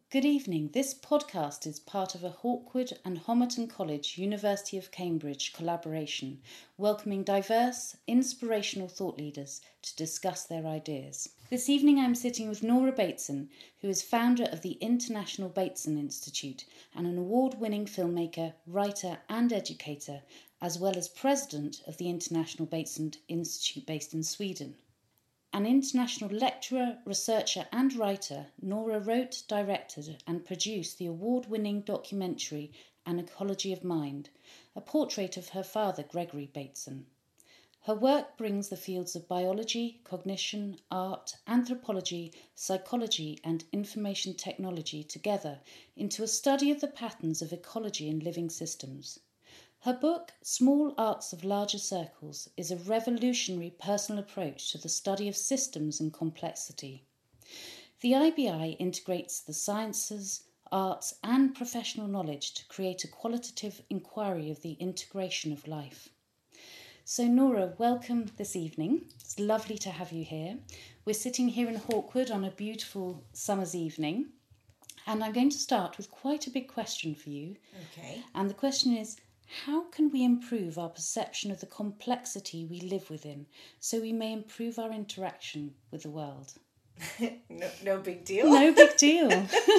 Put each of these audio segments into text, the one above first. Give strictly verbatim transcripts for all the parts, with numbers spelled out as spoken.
Good evening. This podcast is part of a Hawkwood and Homerton College, University of Cambridge collaboration, welcoming diverse, inspirational thought leaders to discuss their ideas. This evening I'm sitting with Nora Bateson, who is founder of the International Bateson Institute and an award-winning filmmaker, writer and educator, as well as president of the International Bateson Institute based in Sweden. An international lecturer, researcher and writer, Nora wrote, directed and produced the award-winning documentary An Ecology of Mind, a portrait of her father Gregory Bateson. Her work brings the fields of biology, cognition, art, anthropology, psychology and information technology together into a study of the patterns of ecology in living systems. Her book, Small Arts of Larger Circles, is a revolutionary personal approach to the study of systems and complexity. The I B I integrates the sciences, arts and professional knowledge to create a qualitative inquiry of the integration of life. So Nora, welcome this evening. It's lovely to have you here. We're sitting here in Hawkwood on a beautiful summer's evening, and I'm going to start with quite a big question for you. Okay. And the question is, how can we improve our perception of the complexity we live within so we may improve our interaction with the world? no, no big deal. No big deal.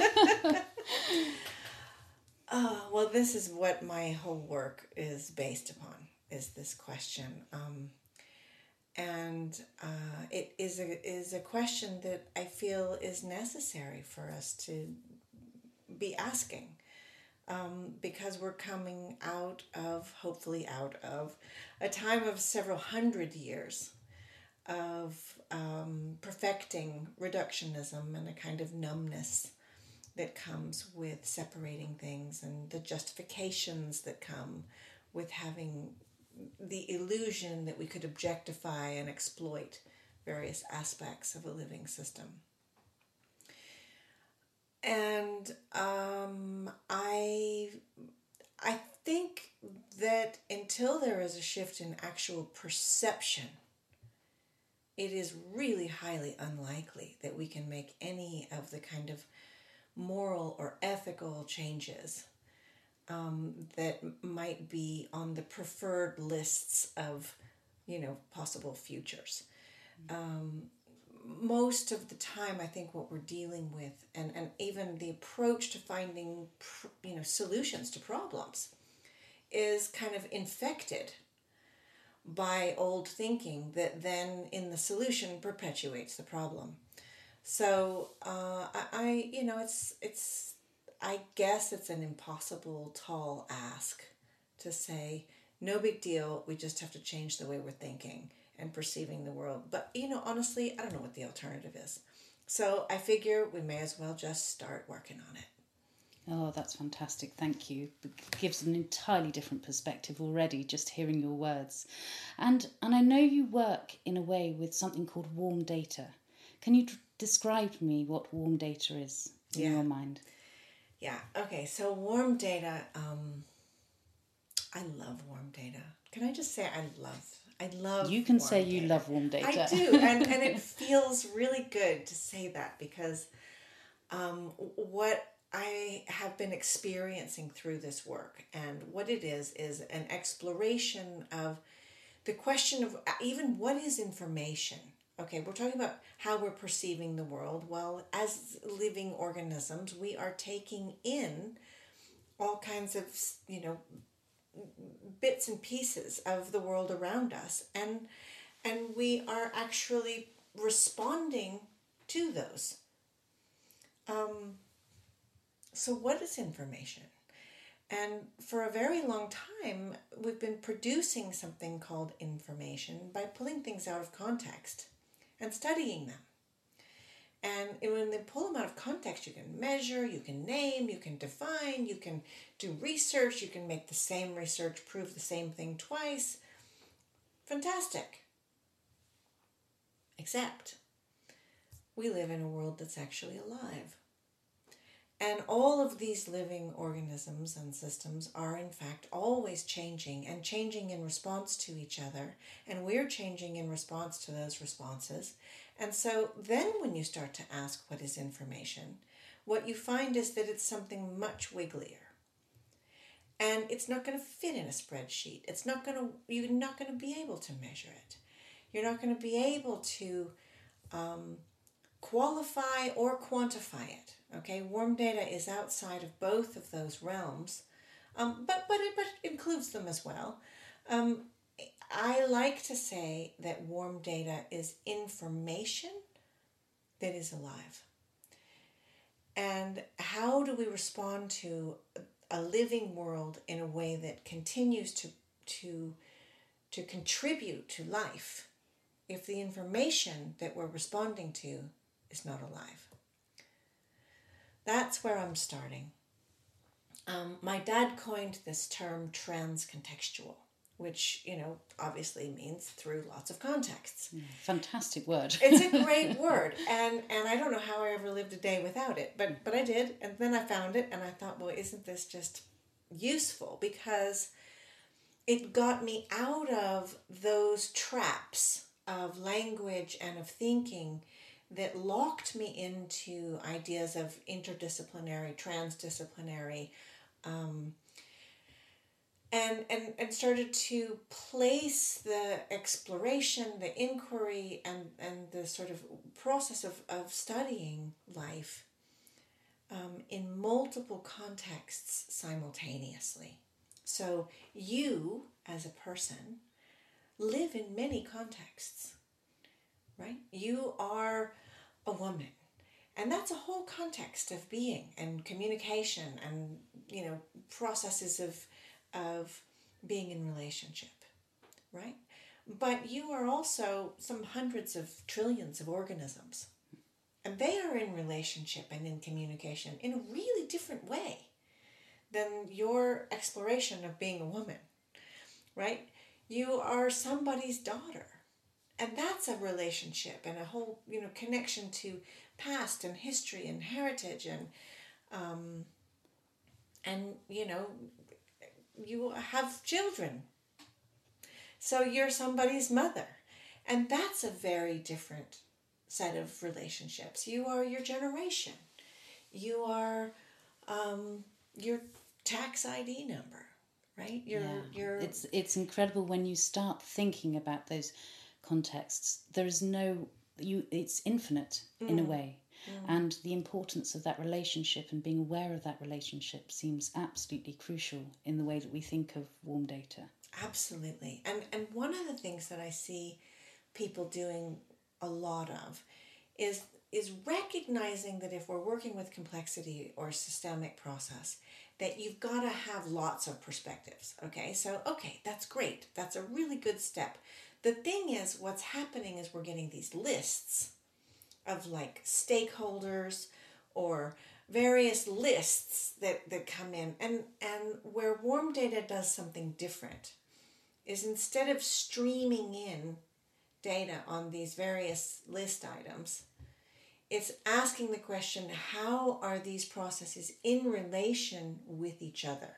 uh, well, this is what my whole work is based upon, is this question. Um, and uh, it is a, is a question that I feel is necessary for us to be asking. Um, because we're coming out of, hopefully out of, a time of several hundred years of um, perfecting reductionism and a kind of numbness that comes with separating things and the justifications that come with having the illusion that we could objectify and exploit various aspects of a living system. And um, I, I think that until there is a shift in actual perception, it is really highly unlikely that we can make any of the kind of moral or ethical changes um, that might be on the preferred lists of, you know, possible futures. Um, Most of the time, I think what we're dealing with, and, and even the approach to finding, you know, solutions to problems, is kind of infected by old thinking that then in the solution perpetuates the problem. So uh, I, I, you know, it's it's, I guess it's an impossible tall ask to say, no big deal, we just have to change the way we're thinking and perceiving the world. But, you know, honestly, I don't know what the alternative is. So I figure we may as well just start working on it. Oh, that's fantastic. Thank you. It gives an entirely different perspective already, just hearing your words. And and I know you work in a way with something called warm data. Can you d- describe to me what warm data is in Yeah. your mind? Yeah. Okay. So warm data, um, I love warm data. Can I just say I love I love You can warm say you data. love warm data. I do, and, and it feels really good to say that because um, what I have been experiencing through this work and what it is is an exploration of the question of even what is information. Okay, we're talking about how we're perceiving the world. Well, as living organisms, we are taking in all kinds of, you know, bits and pieces of the world around us, and and we are actually responding to those. Um, so what is information? And for a very long time, we've been producing something called information by pulling things out of context and studying them. And when they pull them out of context, you can measure, you can name, you can define, you can do research, you can make the same research prove the same thing twice. Fantastic. Except we live in a world that's actually alive. And all of these living organisms and systems are in fact always changing and changing in response to each other. And we're changing in response to those responses. And so then when you start to ask what is information, what you find is that it's something much wigglier. And it's not going to fit in a spreadsheet. It's not going to, you're not going to be able to measure it. You're not going to be able to um, qualify or quantify it. Okay, warm data is outside of both of those realms, um, but but it, but it includes them as well. Um, I like to say that warm data is information that is alive. And how do we respond to a living world in a way that continues to to to contribute to life if the information that we're responding to is not alive? That's where I'm starting. Um, my dad coined this term transcontextual, which, you know, obviously means through lots of contexts. Mm, fantastic word. It's a great word. And and I don't know how I ever lived a day without it, but but I did. And then I found it and I thought, well, isn't this just useful? Because it got me out of those traps of language and of thinking that locked me into ideas of interdisciplinary, transdisciplinary, um, and, and, and started to place the exploration, the inquiry, and, and the sort of process of, of studying life um, in multiple contexts simultaneously. So you, as a person, live in many contexts, right? You are a woman, and that's a whole context of being and communication and, you know, processes of of being in relationship, right? But you are also some hundreds of trillions of organisms, and they are in relationship and in communication in a really different way than your exploration of being a woman, right? You are somebody's daughter, and that's a relationship and a whole, you know, connection to past and history and heritage and um, and you know, you have children, so you're somebody's mother, and that's a very different set of relationships. You are your generation, you are um, your tax I D number, right? You're, yeah. you're... It's it's incredible when you start thinking about those contexts. There is no you. It's infinite mm. in a way. Mm. And the importance of that relationship and being aware of that relationship seems absolutely crucial in the way that we think of warm data. Absolutely. And and one of the things that I see people doing a lot of is is recognizing that if we're working with complexity or systemic process, that you've got to have lots of perspectives. Okay, so okay, that's great. That's a really good step. The thing is, what's happening is we're getting these lists of like stakeholders or various lists that, that come in. And, and where warm data does something different is instead of streaming in data on these various list items, it's asking the question, how are these processes in relation with each other?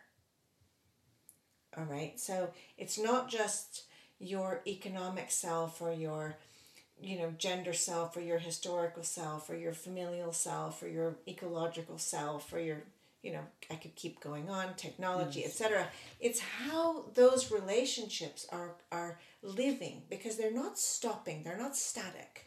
All right, so it's not just your economic self or your, you know, gender self or your historical self or your familial self or your ecological self or your, you know, I could keep going on, technology, yes. et cetera. It's how those relationships are are living, because they're not stopping, they're not static.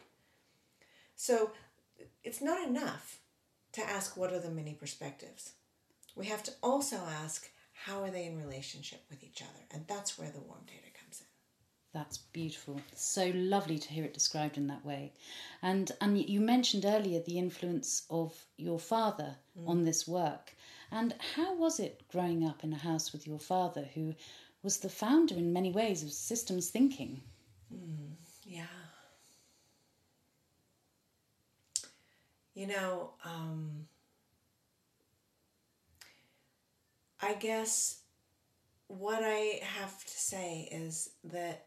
So it's not enough to ask what are the many perspectives. We have to also ask how are they in relationship with each other, and that's where the warm data comes in. That's beautiful. So lovely to hear it described in that way. And and you mentioned earlier the influence of your father mm. on this work. And how was it growing up in a house with your father, who was the founder in many ways of systems thinking? Mm, yeah. You know, um, I guess what I have to say is that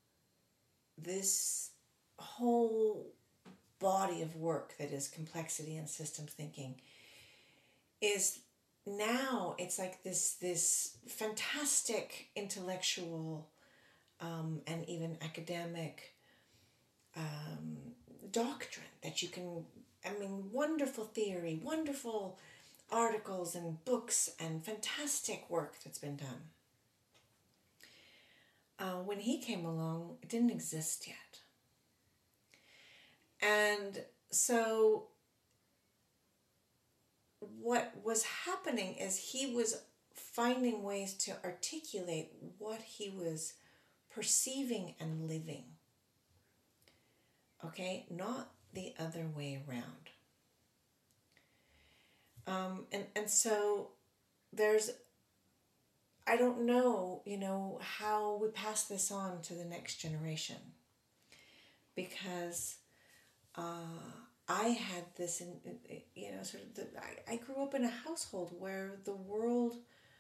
this whole body of work that is complexity and systems thinking is now, it's like this this fantastic intellectual um, and even academic um, doctrine that you can I mean, wonderful theory, wonderful articles and books and fantastic work that's been done. Uh, when he came along, it didn't exist yet. And so what was happening is he was finding ways to articulate what he was perceiving and living. Okay, not the other way around. Um, and, and so there's, I don't know, you know, how we pass this on to the next generation. Because uh, I had this, in, you know, sort of, the, I, I grew up in a household where the world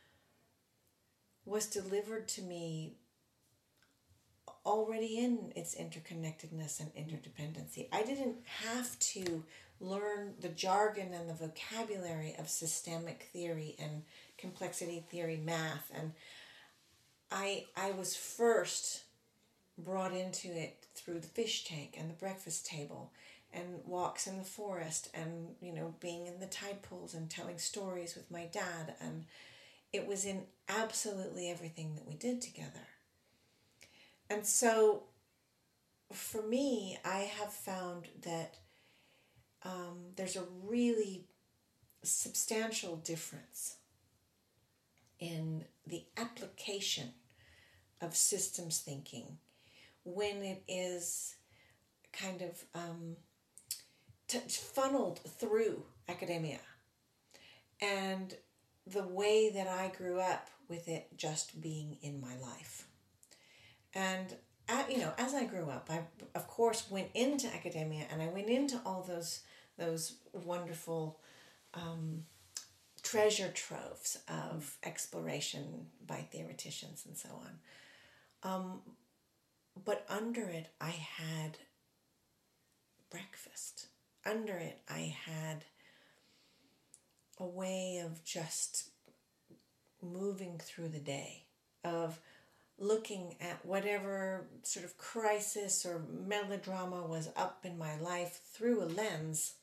was delivered to me already in its interconnectedness and interdependency. I didn't have to learn the jargon and the vocabulary of systemic theory and complexity theory math. And I I was first brought into it through the fish tank and the breakfast table and walks in the forest and, you know, being in the tide pools and telling stories with my dad. And it was in absolutely everything that we did together. And so for me, I have found that um, there's a really substantial difference in the application of systems thinking when it is kind of um, t- funneled through academia, and the way that I grew up with it just being in my life. And, at, you know, as I grew up, I, of course, went into academia, and I went into all those those wonderful um, treasure troves of exploration by theoreticians and so on. Um, but under it, I had breakfast. Under it, I had a way of just moving through the day, of looking at whatever sort of crisis or melodrama was up in my life through a lens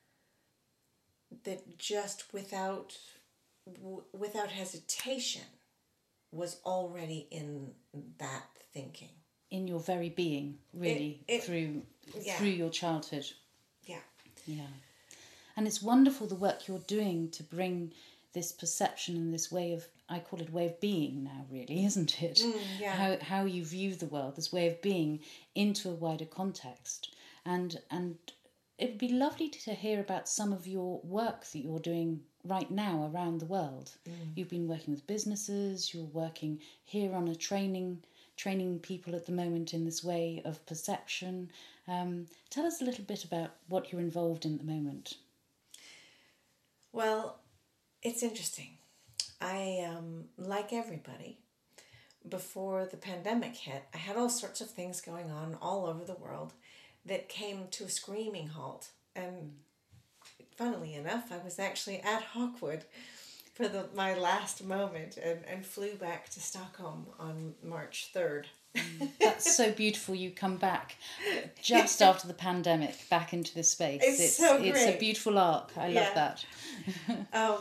that just without w- without hesitation was already in that thinking. In your very being, really, it, it, through yeah. through your childhood. Yeah. Yeah. And it's wonderful the work you're doing to bring this perception and this way of, I call it way of being now, really, isn't it? Mm, yeah. How how you view the world, this way of being, into a wider context. And and it would be lovely to hear about some of your work that you're doing right now around the world. Mm. You've been working with businesses, you're working here on a training, training people at the moment in this way of perception. Um, tell us a little bit about what you're involved in at the moment. Well, it's interesting. I, um, like everybody, before the pandemic hit, I had all sorts of things going on all over the world that came to a screaming halt. And funnily enough, I was actually at Hawkwood for the, my last moment and, and flew back to Stockholm on March third. That's so beautiful. You come back just after the pandemic back into this space. It's, it's so great. It's a beautiful arc. I yeah. love that. um,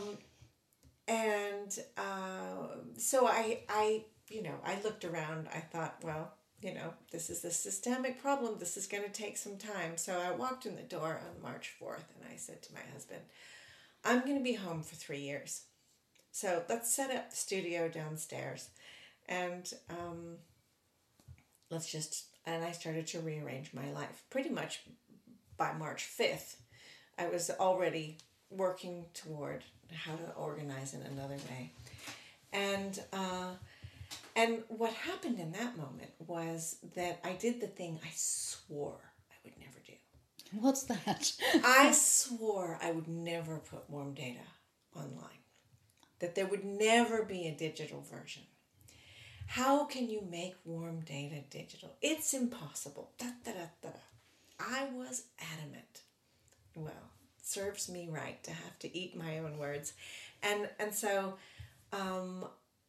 and uh, so I, I, you know, I looked around. I thought, well, you know, this is a systemic problem. This is going to take some time. So I walked in the door on March fourth and I said to my husband, I'm going to be home for three years. So let's set up the studio downstairs and um, let's just, and I started to rearrange my life. Pretty much by March fifth, I was already working toward how to organize in another way. And uh, and what happened in that moment was that I did the thing I swore I would never do. What's that? I swore I would never put warm data online. That there would never be a digital version. How can you make warm data digital? It's impossible. Da, da, da, da, da. I was adamant. Well, serves me right to have to eat my own words. And and so um,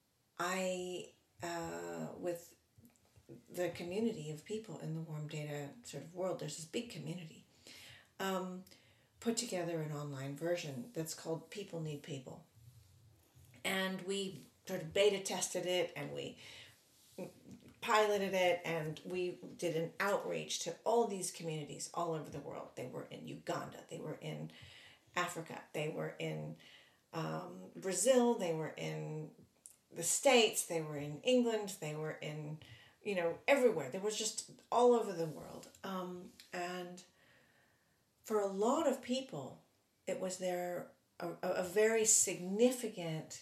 I, uh, with the community of people in the warm data sort of world, there's this big community, um, put together an online version that's called People Need People. And we sort of beta tested it, and we piloted it, and we did an outreach to all these communities all over the world. They were in Uganda, they were in Africa, they were in um, Brazil, they were in the States, they were in England, they were in, you know, everywhere. They were just all over the world. Um, and for a lot of people, it was their a, a very significant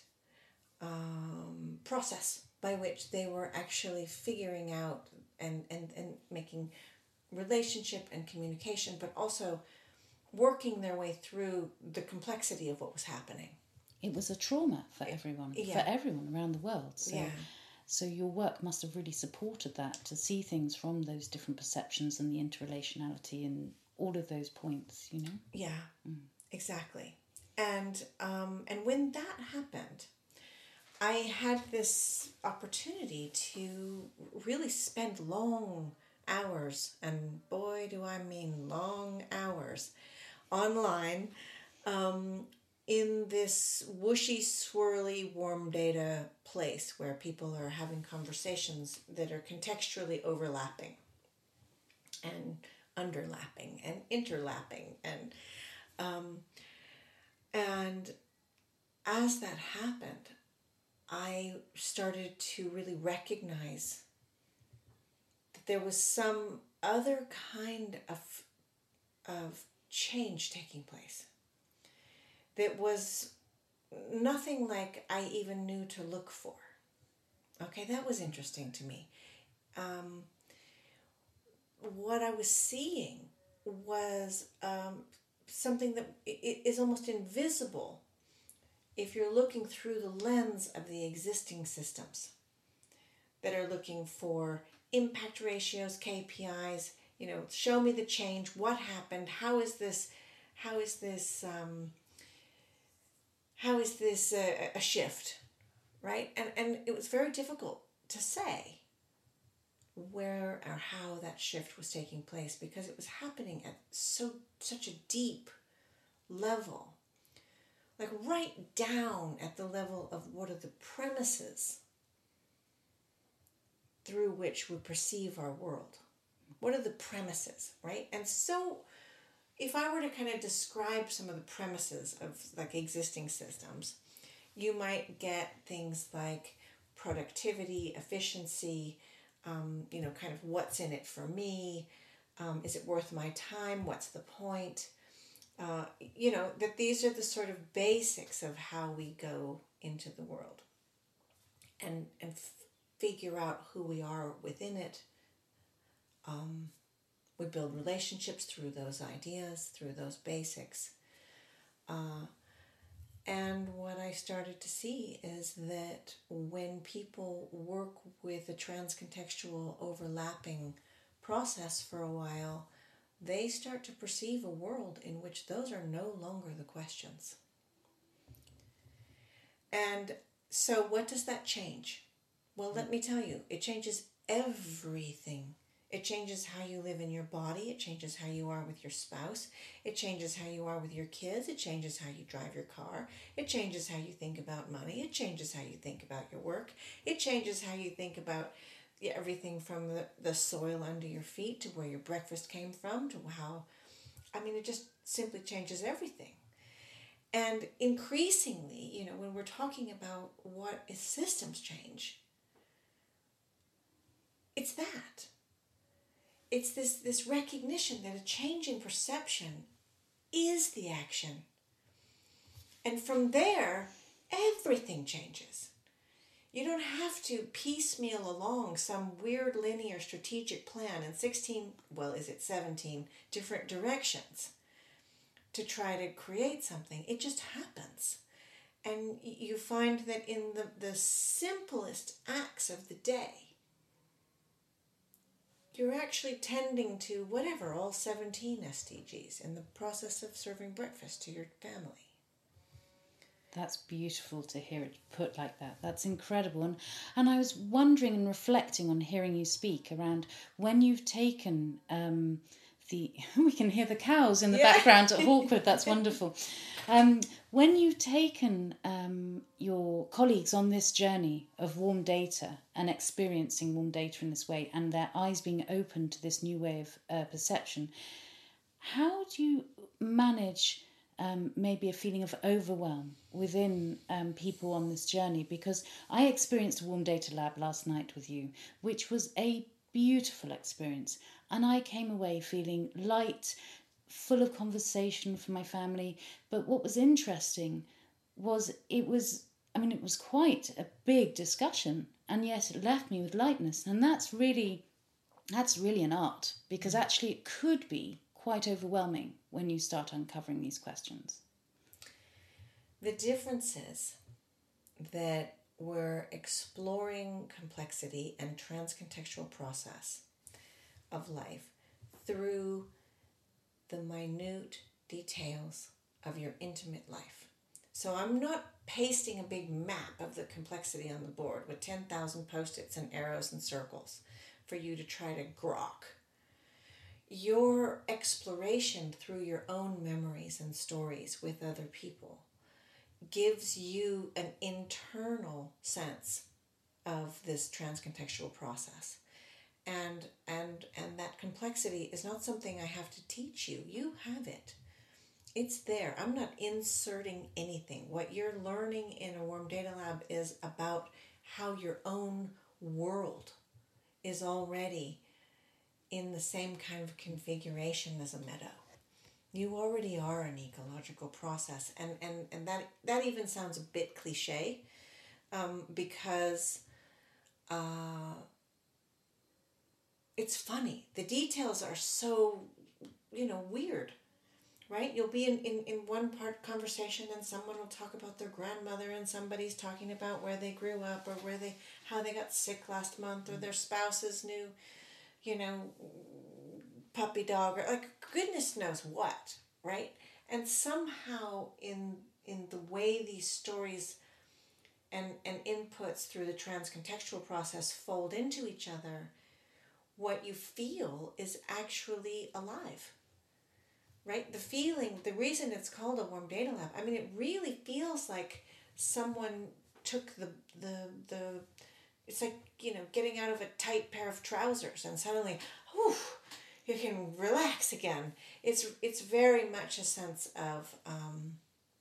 um, process by which they were actually figuring out and, and, and making relationship and communication, but also working their way through the complexity of what was happening. It was a trauma for everyone, yeah. for everyone around the world. So, yeah. so your work must have really supported that, to see things from those different perceptions and the interrelationality and all of those points, you know? Yeah, mm. exactly. And um, and when that happened, I had this opportunity to really spend long hours, and boy, do I mean long hours, online, um, in this whooshy, swirly, warm data place where people are having conversations that are contextually overlapping and underlapping and interlapping. And um, and as that happened, I started to really recognize that there was some other kind of of change taking place that was nothing like I even knew to look for. Okay, that was interesting to me. Um, what I was seeing was um, something that is almost invisible if you're looking through the lens of the existing systems that are looking for impact ratios, K P Is, you know, show me the change, what happened, how is this, how is this, um, how is this a, a shift, right? And and it was very difficult to say where or how that shift was taking place, because it was happening at so such a deep level, like right down at the level of what are the premises through which we perceive our world. What are the premises, right? And so if I were to kind of describe some of the premises of like existing systems, you might get things like productivity, efficiency, um, you know, kind of what's in it for me, um, is it worth my time, what's the point? Uh, you know, that these are the sort of basics of how we go into the world and, and f- figure out who we are within it. Um, we build relationships through those ideas, through those basics. Uh, and what I started to see is that when people work with a transcontextual overlapping process for a while, they start to perceive a world in which those are no longer the questions. And so what does that change? Well, let me tell you, it changes everything. It changes how you live in your body. It changes how you are with your spouse. It changes how you are with your kids. It changes how you drive your car. It changes how you think about money. It changes how you think about your work. It changes how you think about yeah, everything from the, the soil under your feet to where your breakfast came from to how, I mean, it just simply changes everything. And increasingly, you know, when we're talking about what is systems change, it's that. It's this, this recognition that a change in perception is the action. And from there, everything changes. You don't have to piecemeal along some weird linear strategic plan in sixteen, well, is it seventeen, different directions to try to create something. It just happens. And you find that in the, the simplest acts of the day, you're actually tending to whatever, all seventeen S D Gs in the process of serving breakfast to your family. That's beautiful to hear it put like that. That's incredible. And and I was wondering and reflecting on hearing you speak around when you've taken um, the we can hear the cows in the Yeah. background at Hawkwood. That's wonderful. Um, when you've taken um, your colleagues on this journey of warm data and experiencing warm data in this way, and their eyes being open to this new way of uh, perception, how do you manage um, maybe a feeling of overwhelm within um, people on this journey? Because I experienced a warm data lab last night with you, which was a beautiful experience, and I came away feeling light, full of conversation for my family. But what was interesting was it was, I mean, it was quite a big discussion, and yet it left me with lightness. And that's really, that's really an art, because actually it could be quite overwhelming when you start uncovering these questions. The difference is that we're exploring complexity and transcontextual process of life through the minute details of your intimate life. So I'm not pasting a big map of the complexity on the board with ten thousand post-its and arrows and circles for you to try to grok. Your exploration through your own memories and stories with other people gives you an internal sense of this transcontextual process. And and and that complexity is not something I have to teach you. You have it. It's there. I'm not inserting anything. What you're learning in a Warm Data Lab is about how your own world is already in the same kind of configuration as a meadow. You already are an ecological process. And, and, and that, that even sounds a bit cliche um, because uh, it's funny. The details are so, you know, weird, right? You'll be in, in, in one part conversation and someone will talk about their grandmother and somebody's talking about where they grew up or where they, how they got sick last month or their spouse's new, you know, puppy dog or like goodness knows what, right? And somehow in in the way these stories and, and inputs through the transcontextual process fold into each other, what you feel is actually alive, right? The feeling, the reason it's called a Warm Data Lab, I mean, it really feels like someone took the, the, the, it's like, you know, getting out of a tight pair of trousers and suddenly, whew, you can relax again. It's, it's very much a sense of um,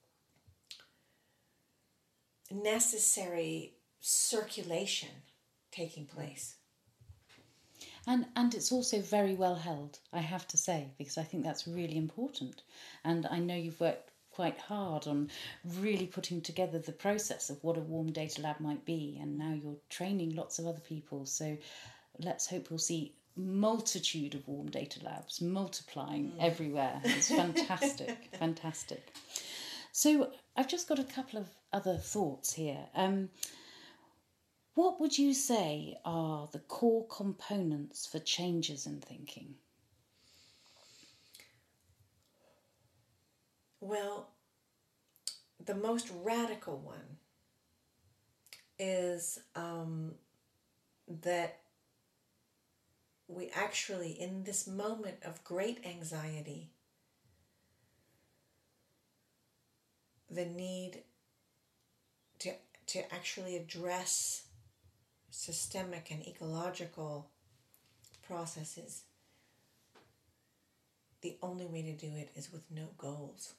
necessary circulation taking place. And and it's also very well held, I have to say, because I think that's really important. And I know you've worked quite hard on really putting together the process of what a warm data lab might be, and now you're training lots of other people. So let's hope we'll see multitude of warm data labs multiplying mm. everywhere. It's fantastic, fantastic. So I've just got a couple of other thoughts here. Um, What would you say are the core components for changes in thinking? Well, the most radical one is um, that we actually, in this moment of great anxiety, the need to, to actually address systemic and ecological processes, the only way to do it is with no goals.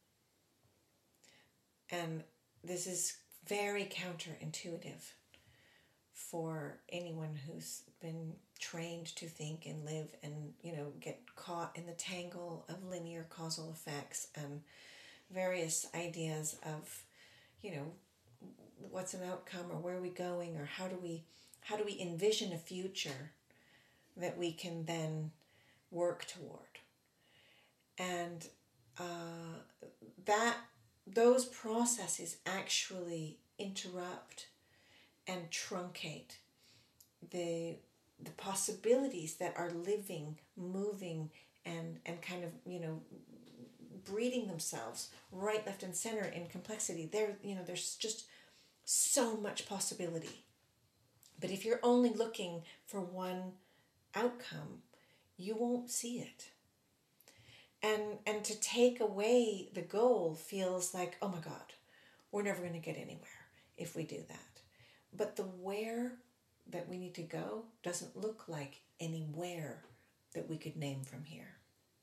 And this is very counterintuitive for anyone who's been trained to think and live and, you know, get caught in the tangle of linear causal effects and various ideas of, you know, what's an outcome or where are we going or how do we how do we envision a future that we can then work toward. And uh, that those processes actually interrupt and truncate the the possibilities that are living, moving, and and kind of, you know, breeding themselves right, left, and center in complexity. There, you know, there's just so much possibility. But if you're only looking for one outcome, you won't see it. And and to take away the goal feels like, oh my God, we're never going to get anywhere if we do that. But the where that we need to go doesn't look like anywhere that we could name from here.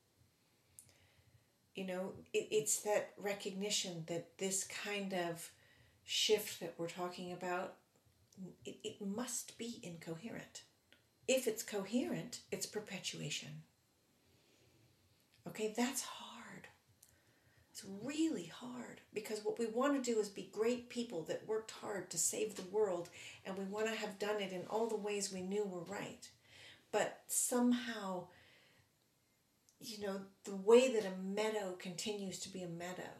You know, it, it's that recognition that this kind of shift that we're talking about, it, it must be incoherent. If it's coherent, it's perpetuation. Okay, that's hard. It's really hard, because what we want to do is be great people that worked hard to save the world, and we want to have done it in all the ways we knew were right. But somehow, you know, the way that a meadow continues to be a meadow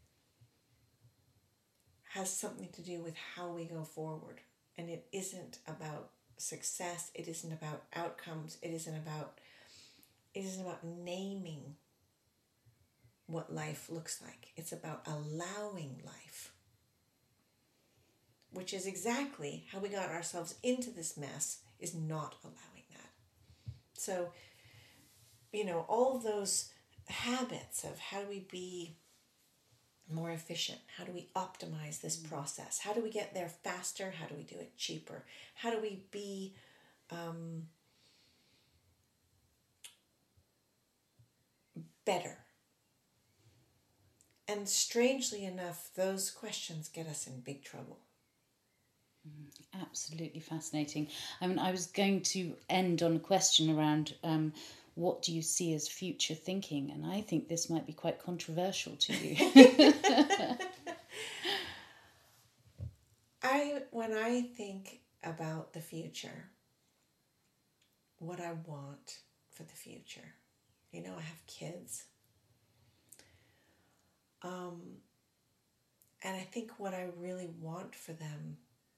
has something to do with how we go forward. And it isn't about success. It isn't about outcomes. It isn't about, it isn't about naming what life looks like. It's about allowing life, which is exactly how we got ourselves into this mess, is not allowing that. So, you know, all of those habits of how do we be more efficient? How do we optimize this process? How do we get there faster? How do we do it cheaper? How do we be um, better? And strangely enough, those questions get us in big trouble. Absolutely fascinating. I mean, I was going to end on a question around um, what do you see as future thinking? And I think this might be quite controversial to you. I when I think about the future, what I want for the future, you know, I have kids. Um, and I think what I really want for them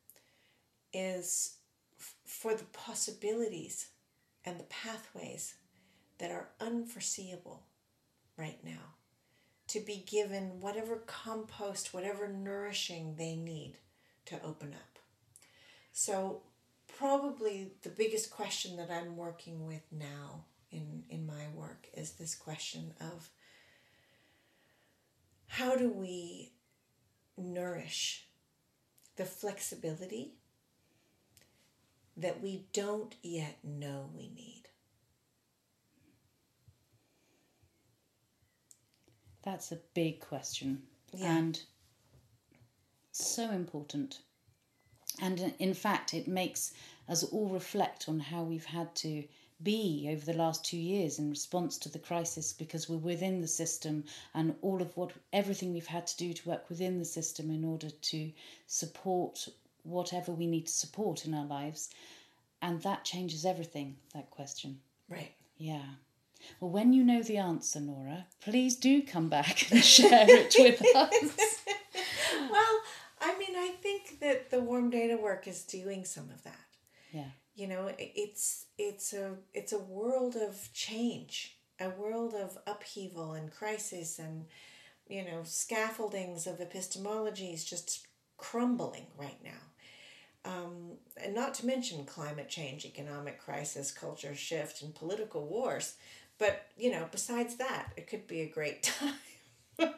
is f- for the possibilities and the pathways that are unforeseeable right now, to be given whatever compost, whatever nourishing they need to open up. So probably the biggest question that I'm working with now in, in my work is this question of, how do we nourish the flexibility that we don't yet know we need? That's a big question, Yeah. and so important. And in fact, it makes us all reflect on how we've had to be over the last two years in response to the crisis, because we're within the system, and all of what everything we've had to do to work within the system in order to support whatever we need to support in our lives. And that changes everything, that question. Right. Yeah. Well, when you know the answer, Nora, please do come back and share it with us. Well, I mean, I think that the warm data work is doing some of that. Yeah. You know, it's it's a it's a world of change, a world of upheaval and crisis, and, you know, scaffoldings of epistemologies just crumbling right now. Um, and not to mention climate change, economic crisis, culture shift, and political wars. But, you know, besides that, it could be a great time.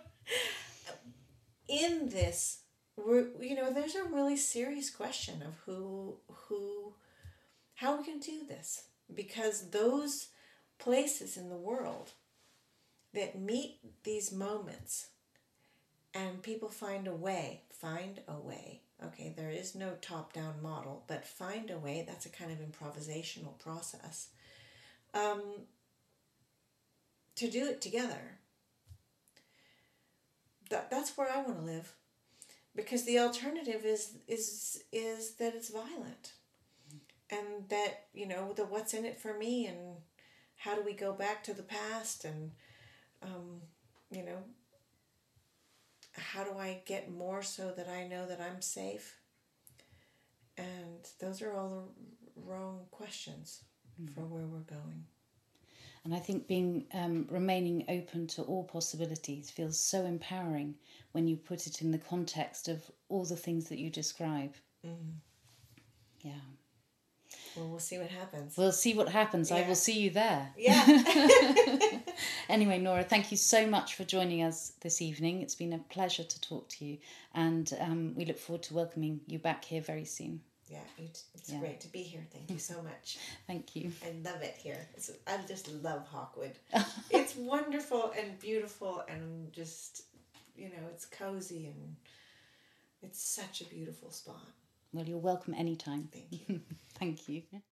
In this, we're, you know, there's a really serious question of who, who, how are we going to do this? Because those places in the world that meet these moments and people find a way, find a way, okay, there is no top-down model, but find a way, that's a kind of improvisational process, um, to do it together. That, that's where I want to live. Because the alternative is is is that it's violent. And that, you know, the what's in it for me, and how do we go back to the past, and, um, you know, how do I get more so that I know that I'm safe? And those are all the wrong questions mm. for where we're going. And I think being um, remaining open to all possibilities feels so empowering when you put it in the context of all the things that you describe. Mm. Yeah. Well, we'll see what happens. We'll see what happens. Yeah. I will see you there. Yeah. Anyway, Nora, thank you so much for joining us this evening. It's been a pleasure to talk to you, and um, we look forward to welcoming you back here very soon. Yeah, it's Yeah. great to be here. Thank you so much. Thank you. I love it here. It's, I just love Hawkwood. It's wonderful and beautiful, and just, you know, it's cozy, and it's such a beautiful spot. Well, you're welcome anytime. Thank you. Thank you.